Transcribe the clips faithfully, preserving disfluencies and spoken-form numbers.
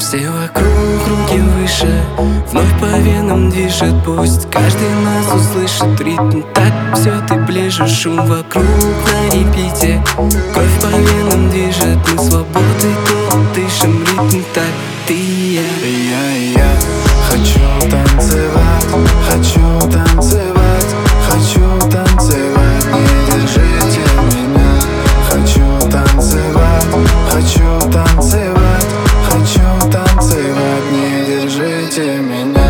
Все вокруг руки выше, вновь по венам движет. Пусть каждый нас услышит ритм. Так все ты ближе, шум вокруг на репите. Кровь по венам движет, мы свободой тут дышим. Ритм так, ты и я. Я и я хочу танцевать, хочу танцевать, хочу танцевать. Не держите меня. Хочу танцевать, хочу танцевать, хочу танцевать. Не держите меня.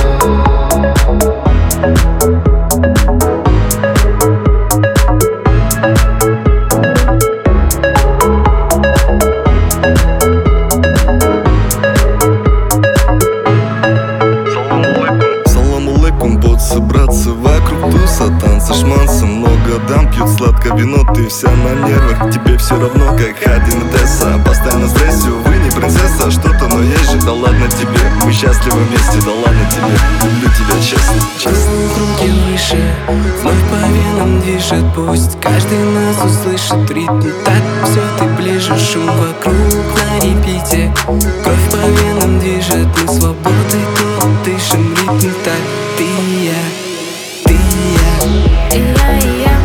Собраться вокруг туса, танцы, шманцы, много дам, пьют сладкое вино, ты вся на нервах. Тебе все равно, как Хадин и Тесса. Постоянно в стрессе, увы, не принцесса. Что-то, но есть же, да ладно тебе. Мы счастливы вместе, да ладно тебе. Люблю тебя честно, честно. Руки выше, вновь по венам движет. Пусть каждый нас услышит ритм. Так все ты ближе, шум вокруг на репите. Кровь по венам движет, мы свободой тут дышим. Ритм так, ты и я, ты и я, и я, и я,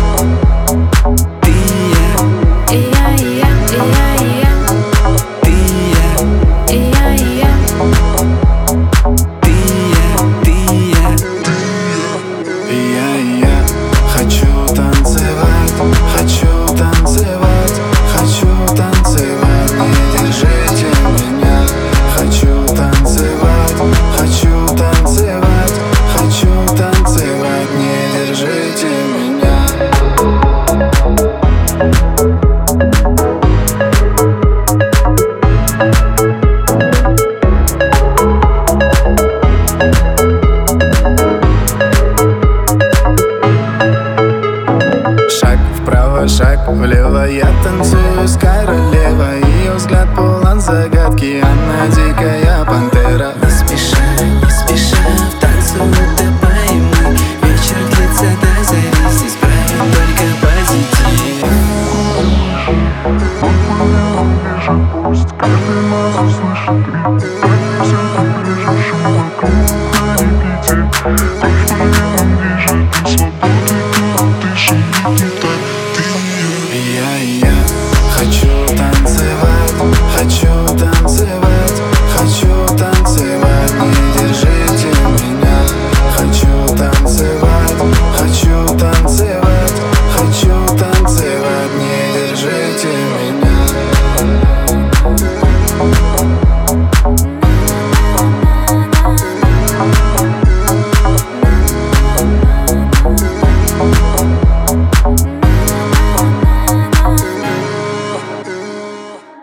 ты и я, и я, и я, и я, ты и я, и я, и я, ты и я, ты и я. Я и я хочу танцевать, хочу танцевать, хочу танцевать. Не держите меня. Хочу танцевать, хочу танцевать, хочу танцевать. Не держите меня. Шаг вправо, шаг влево, я танцую с королевой. Ее взгляд полон загадки, она дикая пантера. Не спеша, не спеша, в танцу утопаем мы. Вечер длится до зари, здесь правит только позитив. Пусть каждый нас услышит ритм. Так все ты ближе, шум вокруг.